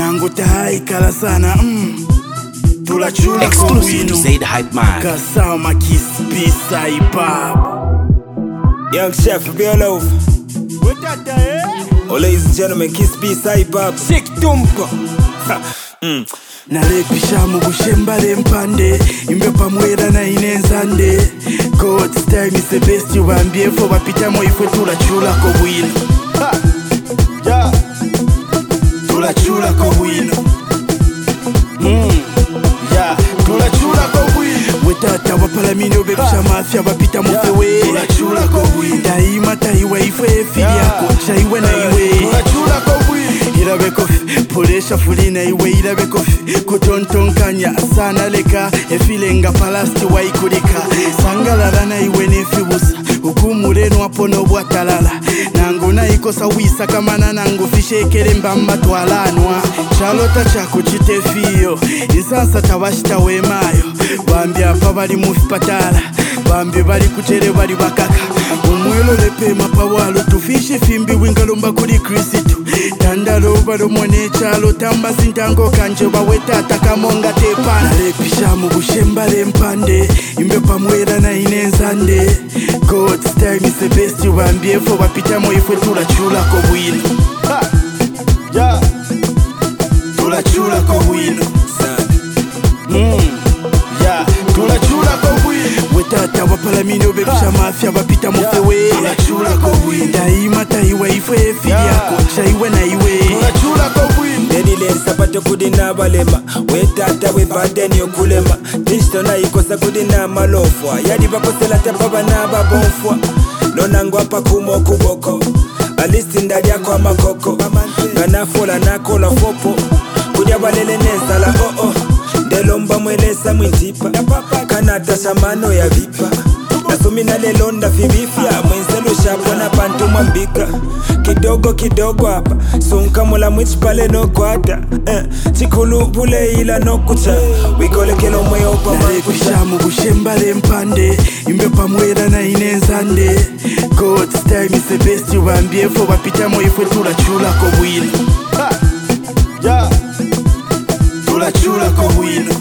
nangu tahaikala sana tulachula exclusive to say the hype man. Kasama Kispisa hip hop. Young chef, be all over. Oh, ladies and gentlemen, Kispisa hip hop. Sick tumpa. Nalepisha mubushemba lempande imbepa mwera na inenzande God's time is the best yubambie fo bapita moifwe tulachula ko bwino tulachula ko bwino tulachula ko bwino wetata wapalamini obepisha mafia bapita mufewe tulachula ko bwino daima tahiwa ifwe fili yako shaiwe na iwe tulachula ko bwino irabe kofi polesha fulina iwe irabe kofi kutontonkanya sana leka efilenga palasti waikulika sangalala na iwe nefibusa ukumurenu hapo nobwatalala nangu naikosa wisa kamana nangu fishekere mbamba twalanwa chalota chako chitefiyo insansa tabashita wemayo bambi apa bali mufipatala bambi bali kuchere bali bakaka umwelo lepema pawalo tufishe fimbi wingalomba kuri Kristo tandalo balo mwone chalo tamba sintango kanje bawetata kamonga tepana lepisha mu bushemba lempande imbepa mwera na inenzande God's time is the best yubambie fo bapita moifwe tulachula ko bwino tulachula ko bwino tulachula ko bwino wetata wapalamini obepisha mafia bapita mufewe tulachula ko bwino daima tahiwa ifwe fili yako shaiwe na iwe tulachula ko bwino Neli sapato kudina balema wetata we badeni yokulema Disto na ikosa kudina malofwa yadi bakosela tapaba na babonfwa nonangu hapa kumo kuboko alisti ndali yako amakoko nganafola nakola fopo kudya balele nezala ndelomba mwelesa mwintipa kanata shamano ya vipa nasumina lelonda fibifya mwenzelu shapo na bantu mwambika kidogo kidogo hapa sunka mula mwichipale no kwata chikulu bule ila no kucha wikolekelo mwe opa nalepisha mu bushemba lempande imbepa mwera na inenzande God's time is the best yubambie fo bapita moifwe tulachula ko bwino tulachula ko bwino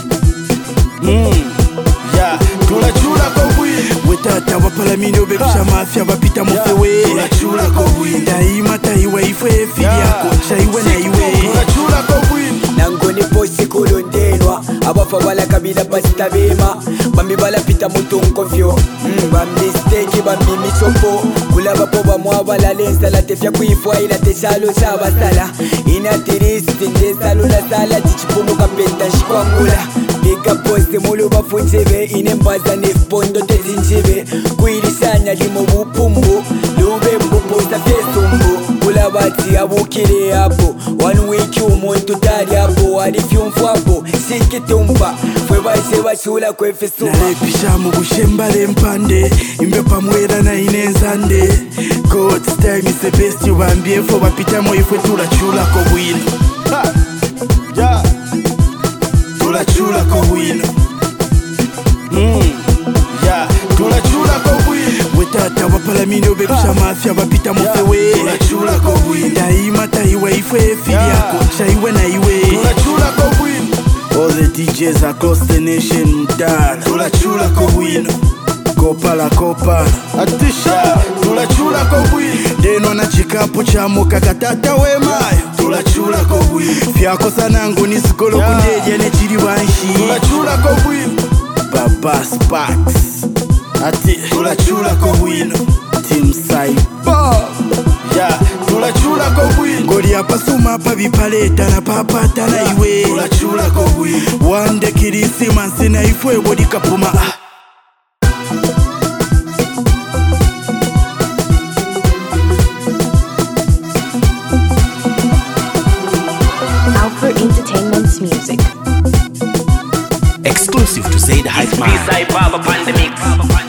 tulachula ko bwino wetata wapalamini obepisha mafia bapita mufewe tulachula ko bwino daima tahiwa ifwe fili yako shaiwe na iwe tulachula ko bwino nangoni posi kulondelwa abafa bala kabila pasita bema bambi bala pita mutunkofyo bambi steki bambi misopo kulaba po bamwa bala lensa la tefya kuifwa ila tesalo sabasala ina tiristi ndesalo la sala tichipumu kapenta shikwangula Bika poste mulu bafunjebe inembaza nefondo tezinjebe kuilisanya limo bupumbu lube mbupoza fesumbu kulabati abukire hapo one week umuntu tali hapo alifyumfu hapo sikitumba fwe baise bashula kwefesuma nalepisha mu bushemba lempande imbepa mwera na inenzande God's time is the best yubambie fo bapita moifwe tulachula ko bwino tulachula ko bwino tulachula ko bwino wetata wapalamini obepisha mafia bapita mufewe tulachula ko bwino daima tahiwa ifwe fili yako shaiwe na iwe tulachula ko bwino all the DJs across the nation mtana tulachula ko bwino kopala atisha tulachula ko bwino deno na chikapu cha muka katata wemayo tulachula ko bwino fyako sanangu nisikolo kundeje nechiri banshi tulachula ko bwino Baba Sparks ati tulachula ko bwino Team Cyber tulachula ko bwino ngoli apasuma pa bipaleta na papata na iwe tulachula ko bwino wande Christmas na ifwe bodi kapuma Entertainment's music. Exclusive to say the hype man. Pandemic.